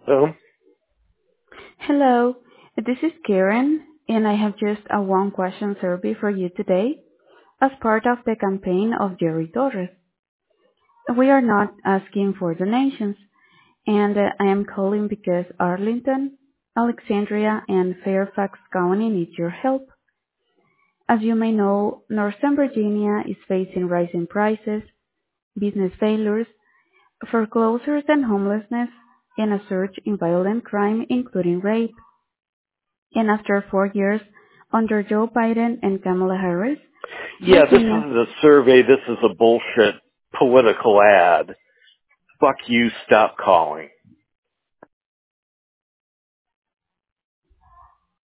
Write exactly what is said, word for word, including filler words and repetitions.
Oh, Hello, this is Karen, and I have just a one-question survey for you today as part of the campaign of Jerry Torres. We are not asking for donations, and uh, I am calling because Arlington, Alexandria, and Fairfax County need your help. As you may know, Northern Virginia is facing rising prices, business failures, foreclosures and homelessness, and a surge in violent crime, including rape. And after four years under Joe Biden and Kamala Harris, yeah, this Virginia, isn't a survey. This is a bullshit political ad. Fuck you, stop calling.